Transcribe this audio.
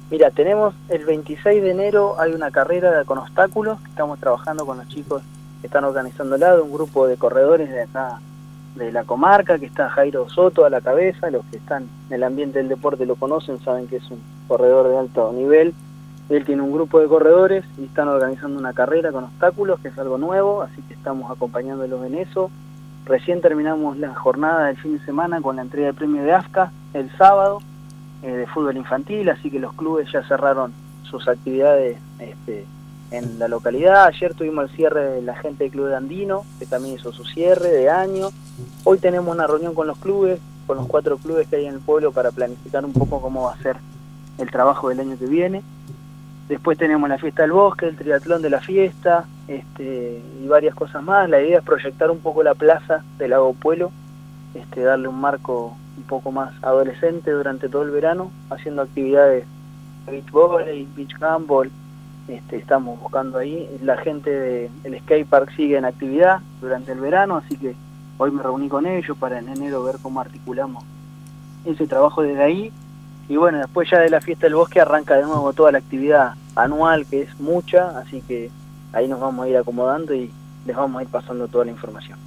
Mira, tenemos el 26 de enero, hay una carrera con obstáculos, estamos trabajando con los chicos que están organizándola, de un grupo de corredores de acá, de la comarca, que está Jairo Soto a la cabeza. Los que están en el ambiente del deporte lo conocen, saben que es un corredor de alto nivel. Él tiene un grupo de corredores y están organizando una carrera con obstáculos, que es algo nuevo, así que estamos acompañándolos en eso. Recién terminamos la jornada del fin de semana con la entrega de premio de AFCA el sábado, de fútbol infantil, así que los clubes ya cerraron sus actividades en la localidad. Ayer tuvimos el cierre de la gente del Club de Andino, que también hizo su cierre de año. Hoy tenemos una reunión con los clubes, con los 4 clubes que hay en el pueblo, para planificar un poco cómo va a ser el trabajo del año que viene. Después tenemos la fiesta del bosque, el triatlón de la fiesta, y varias cosas más. La idea es proyectar un poco la plaza del Lago Puelo, darle un marco un poco más adolescente durante todo el verano, haciendo actividades de beach volley, beach handball. Estamos buscando ahí. La gente del skate park sigue en actividad durante el verano, así que hoy me reuní con ellos para en enero ver cómo articulamos ese trabajo desde ahí. Y bueno, después ya de la fiesta del bosque arranca de nuevo toda la actividad anual, que es mucha, así que ahí nos vamos a ir acomodando y les vamos a ir pasando toda la información.